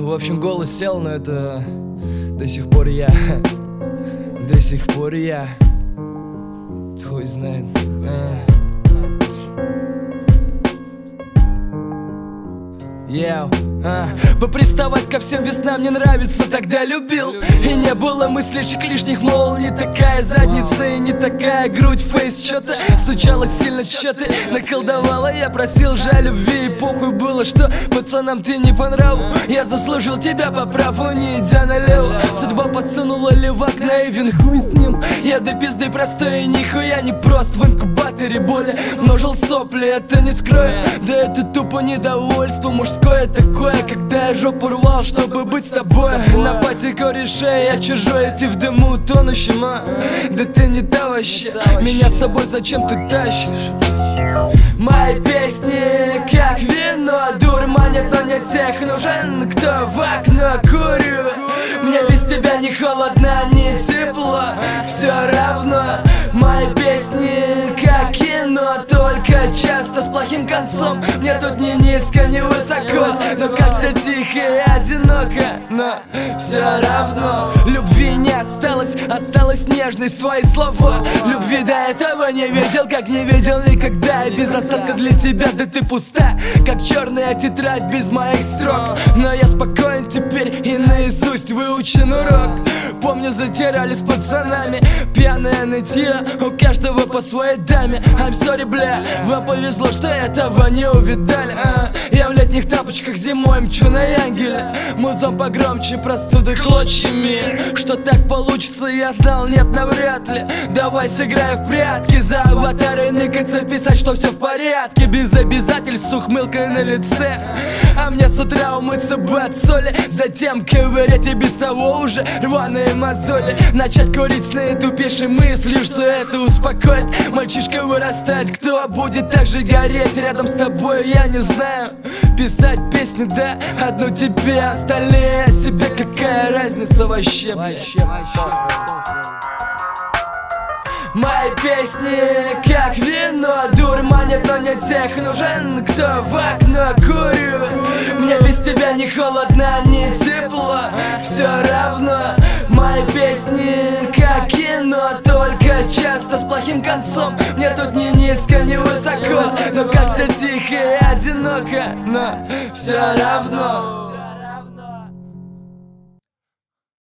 В общем, голос сел, но это до сих пор я. До сих пор я. Хуй знает. Поприставать ко всем весна мне нравится, тогда любил. И не было мыслишек лишних, мол, не такая задница и не такая грудь, фейс. Чё-то стучало сильно, чё ты наколдовала. Я просил же о любви, и похуй было, что пацанам ты не по нраву. Я заслужил тебя по праву, не идя налево. Судьба подсунула левак, наивен, хуй с ним. Я до пизды простой и нихуя не прост. В инкубаторе боли множил сопли, это не скрою. Да это тупо недовольство мужское такое, когда я жопу рвал, чтобы быть с тобой. На пати корешей я чужой, и ты в дыму тонущим, да ты не та вообще. Меня с собой зачем ты тащишь? Мои песни как вино, дурманят, но не тех нужен, кто в окно курю. Мне без тебя ни холодно, ни тепло, все равно. Мои песни как кино, только часто с плохим концом. Мне тут ни низко, ни высоко, но как-то тихо и одиноко. Но все равно любви не осталось, осталась нежность, твои слова. Любви до этого не видел, как не видел никогда. И без остатка для тебя, да ты пуста, как черная тетрадь без моих строк. Но я спокоен теперь и наизусть выучен урок. Помню, затирали с пацанами пьяное нытье, у каждого по своей даме. I'm sorry, бля, вам повезло, что этого не увидали. Я в летних тапочках зимой мчу на Янгеле. Музон погромче, простуды клочьями. Что так получится, я знал, нет, навряд ли. Давай сыграем в прятки, за аватары ныкаться, писать, что все в порядке. Без обязательств, с ухмылкой на лице. А мне с утра умыться бы от соли, затем ковырять и без того уже рваные мозоли. Начать курить с наитупейшей мыслью, что это успокоит. Мальчишка вырастает, кто будет так же гореть рядом с тобой, я не знаю. Писать песни, да, одну тебе, остальные о себе, какая разница вообще, Мои песни как вино, дурманят, но не тех нужен, кто в окно курю. Мне без тебя ни холодно, ни тепло, все равно. Мои песни как кино, только часто с плохим концом. Мне тут ни низко, ни высоко, но как-то тихо и одиноко. Но все равно.